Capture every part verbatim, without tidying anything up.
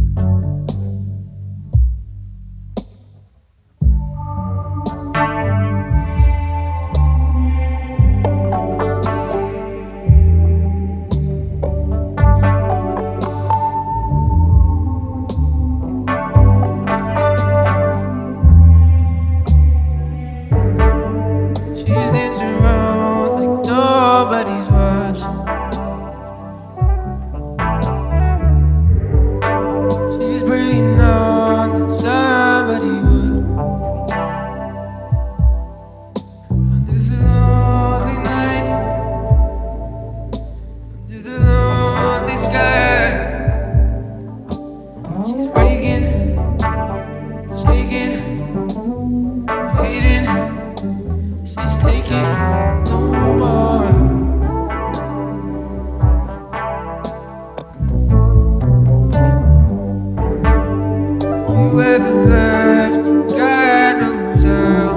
She's dancing around like nobody's watching. She's praying on that somebody would. Under the lonely night, under the lonely sky, she's breaking, shaking, hating. She's taking no more. You ever left, God knows how.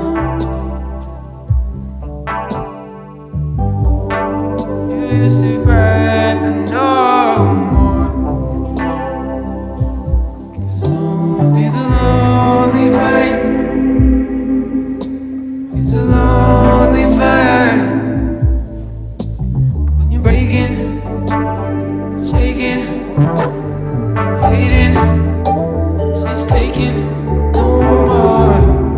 You used to cry, but no more. 'Cause only the lonely fight. It's a lonely fight. When you're breaking, shaking, hating, she's taking no more.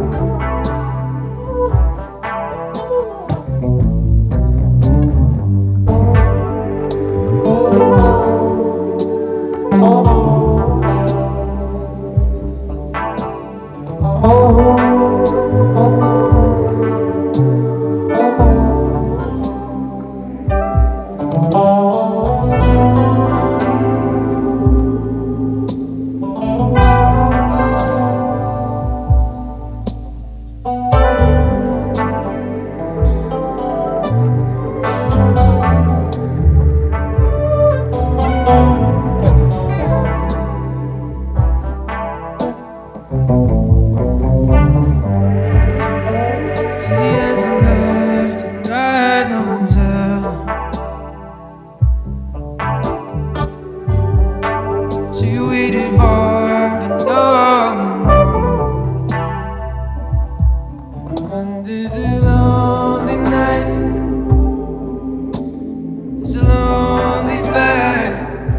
She hasn't left, and God knows how. She waited for, but no more. Under the lonely night, it's a lonely fight.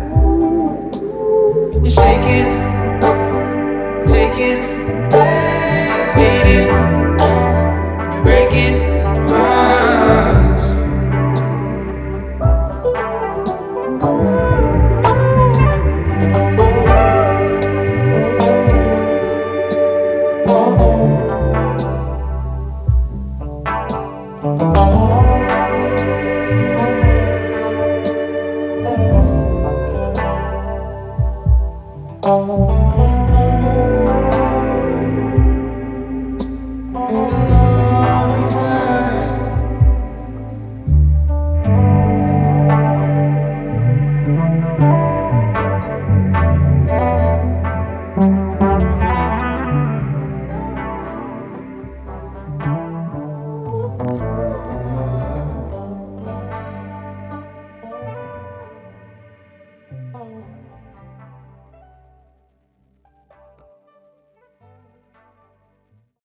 When you're shaking, taking, waiting.